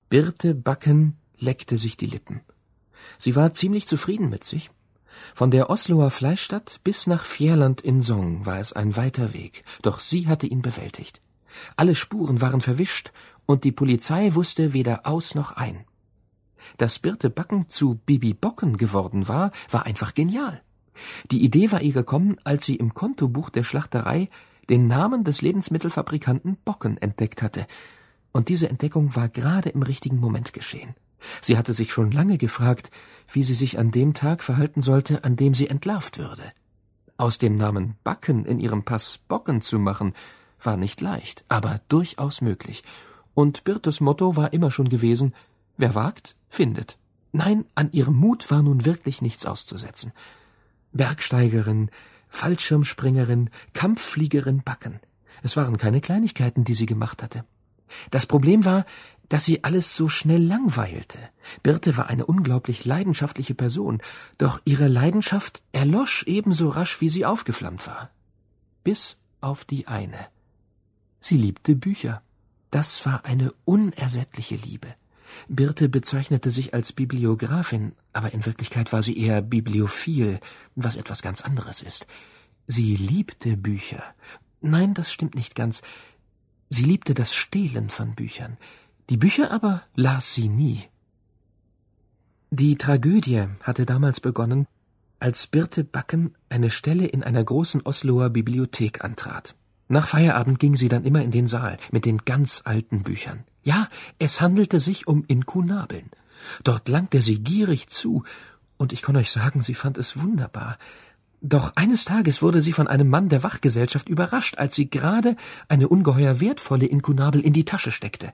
Birte Backen leckte sich die Lippen. Sie war ziemlich zufrieden mit sich. Von der Osloer Fleischstadt bis nach Fjærland in Sogn war es ein weiter Weg, doch sie hatte ihn bewältigt. Alle Spuren waren verwischt, und die Polizei wusste weder aus noch ein. Dass Birte Backen zu Bibi Bocken geworden war einfach genial. Die Idee war ihr gekommen, als sie im Kontobuch der Schlachterei den Namen des Lebensmittelfabrikanten Bocken entdeckt hatte. Und diese Entdeckung war gerade im richtigen Moment geschehen. Sie hatte sich schon lange gefragt, wie sie sich an dem Tag verhalten sollte, an dem sie entlarvt würde. Aus dem Namen Backen in ihrem Pass Bocken zu machen, war nicht leicht, aber durchaus möglich. Und Birtes Motto war immer schon gewesen: Wer wagt, findet. Nein, an ihrem Mut war nun wirklich nichts auszusetzen. Bergsteigerin, Fallschirmspringerin, Kampffliegerin Backen. Es waren keine Kleinigkeiten, die sie gemacht hatte. Das Problem war, dass sie alles so schnell langweilte. Birte war eine unglaublich leidenschaftliche Person, doch ihre Leidenschaft erlosch ebenso rasch, wie sie aufgeflammt war. Bis auf die eine. Sie liebte Bücher. Das war eine unersättliche Liebe. Birte bezeichnete sich als Bibliografin, aber in Wirklichkeit war sie eher bibliophil, was etwas ganz anderes ist. Sie liebte Bücher. Nein, das stimmt nicht ganz. Sie liebte das Stehlen von Büchern. Die Bücher aber las sie nie. Die Tragödie hatte damals begonnen, als Birte Backen eine Stelle in einer großen Osloer Bibliothek antrat. Nach Feierabend ging sie dann immer in den Saal mit den ganz alten Büchern. Ja, es handelte sich um Inkunabeln. Dort langte sie gierig zu, und ich kann euch sagen, sie fand es wunderbar. Doch eines Tages wurde sie von einem Mann der Wachgesellschaft überrascht, als sie gerade eine ungeheuer wertvolle Inkunabel in die Tasche steckte.